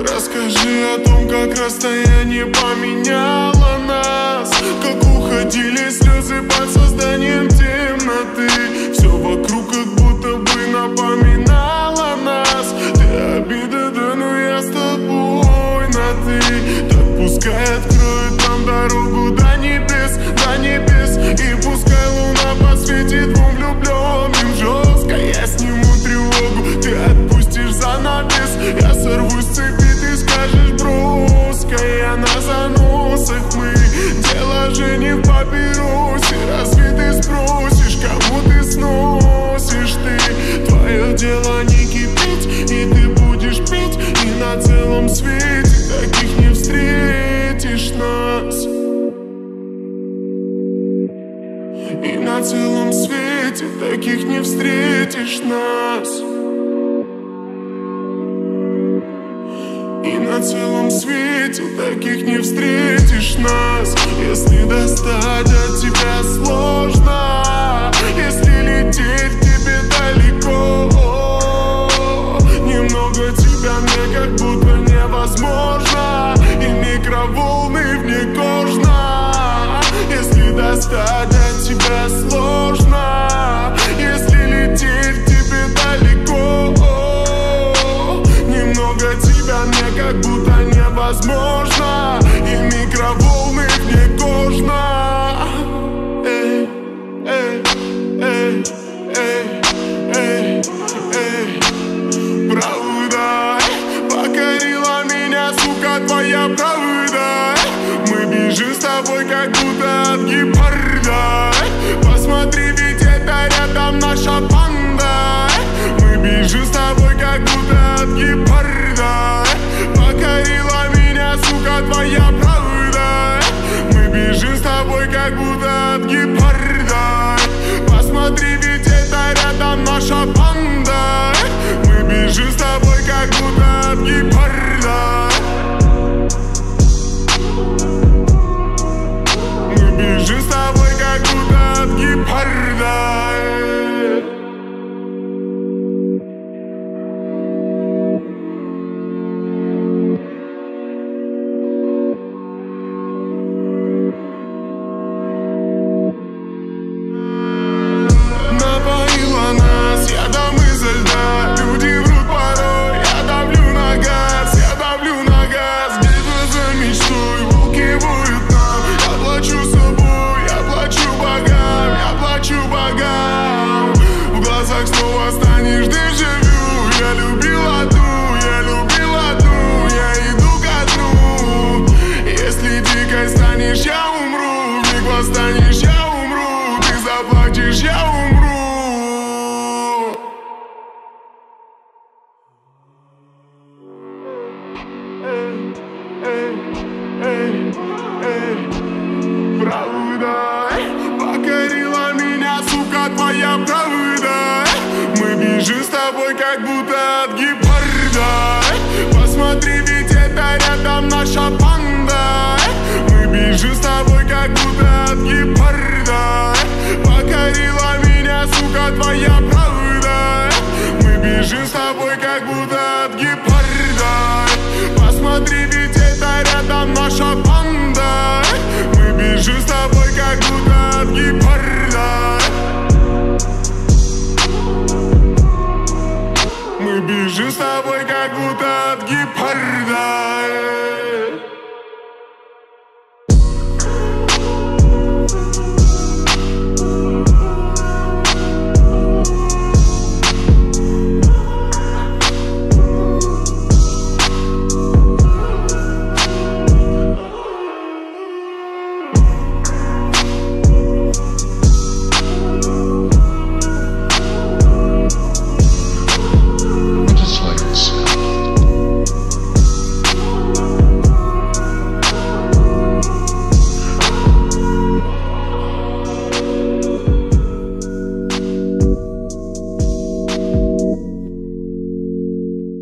Расскажи о том, как расстояние поменяло нас, как уходили слезы под созданием темноты. Все вокруг как будто бы напоминало нас. Ты обида, да, но я с тобой на ты. Так пускай откроет нам дорогу до небес, до небес. И пускай луна подсветит двум влюбленным жестко. Я сниму тревогу, ты отпустишь занавес. Я сорвусь с цепи, ты скажешь броско. Я на заносах, мы дело же не в папиросе. Разве ты спросишь, кому ты сносишь ты? Твое дело не кипеть, и ты будешь пить. И на целом свете таких не встретишь нас. И на целом свете таких не встретишь нас. И на целом свете таких не встретишь нас. Если достать от тебя сложно, если лететь к тебе далеко, немного тебя мне как будто невозможно. И микроволны вне кожно. Если достать от тебя сложно, если лететь к тебе далеко, немного тебя мне как будто невозможно. И микроволны вне кожно. Эй, эй, эй, эй, эй, эй. Правда покорила меня, сука, твоя правда. Мы бежим с тобой как будто от гепарда. Посмотри, ведь это рядом наша банда. Мы бежим с тобой как будто от гепарда. Покорила меня, сука, твоя правда. Мы бежим с тобой как будто от гепарда. Посмотри, ведь это рядом наша банда. Мы бежим с тобой как будто от гепарда. Мы бежим с тобой как будто от гепарда. Станешь, я умру, ты заплатишь, я умру. Эй, эй, эй, эй. Правда покорила меня, сука, твоя правда. Мы бежим с тобой как будто от гепарда. Посмотри, ведь это рядом наша банда. Мы бежим с тобой как будто от гепарда. Покорила меня, сука, твоя правда. Мы бежим с тобой как будто от гепарда. Посмотри, ведь это рядом наша банда. Мы бежим с тобой как будто от гепарда. Мы бежим с тобой как будто от гепарда.